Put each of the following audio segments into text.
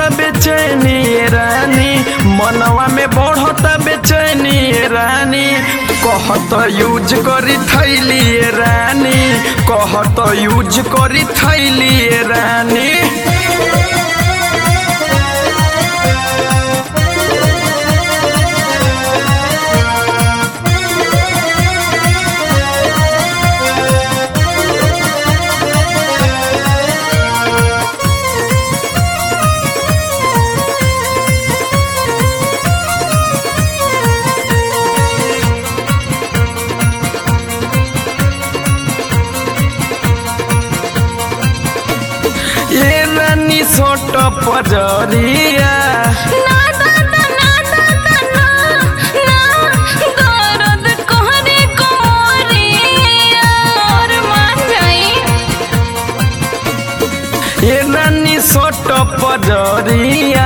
बेचैनी रानी, मनवा में बढ़ता बेचैनी रानी। कहत यूज करी थैली रानी, कहत यूज करी थैली रानी। ये रानी सोट पजरिया ये रानी सोट पजरिया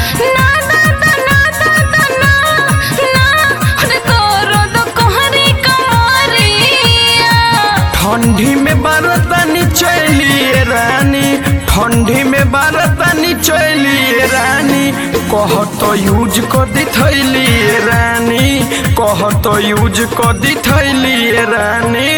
ठंडी में बरतानी चलिए रानी, ठंडी में बरतानी चलिए रानी। कहत यूज कर दी थैली रानी, कहत यूज कर दी थैली रानी।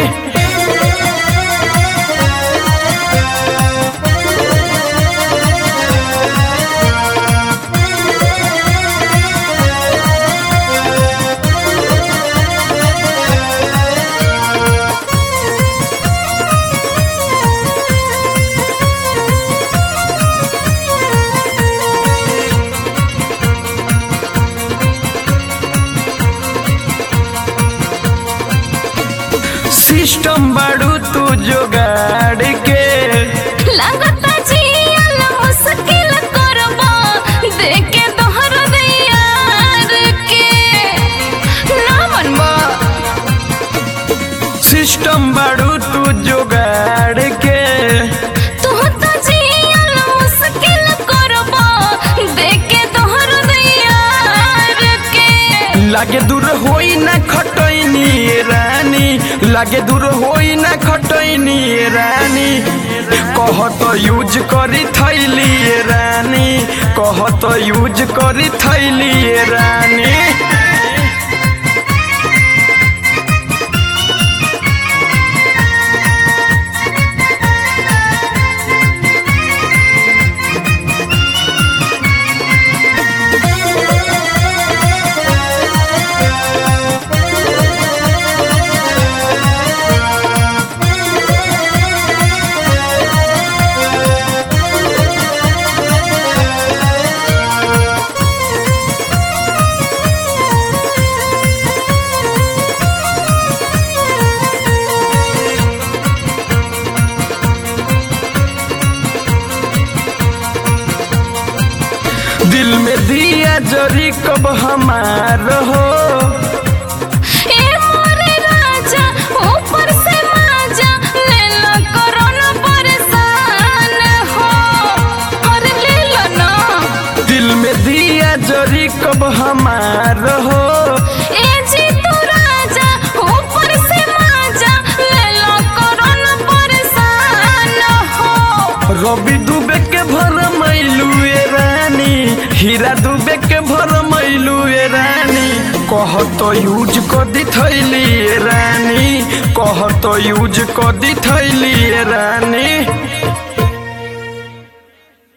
सिस्टम बाड़ू तू जोगाड़ के लगता जियल मुश्किल करबा, देखे तोहर दियार के ना मनबा। सिस्टम बाड़ू तू जोगाड़ के तू तो जियल मुश्किल करबा, देखे तोहर दियार के। लागे दूर होई ना खटैनी रानी, लागे दूर होई ना खटैनी रानी। कहत यूज करी थैली रानी, कहत यूज करी थैली रानी। दिल में दिया जरी कब हमार हो, ए मोरे राजा ऊपर से माजा, लेला करो ना परेशान हो, अरे ले लो ना। दिल में दिया जरी कब हमार हो। ए जी तू राजा ऊपर से माजा, लेला करो ना परेशान हो। रवि दुबे के भर मैलू रानी, हीरा दुबे के भर मैलू रानी। कहत यूज कर दी थैली रानी, कहत यूज कर दी थैली रानी।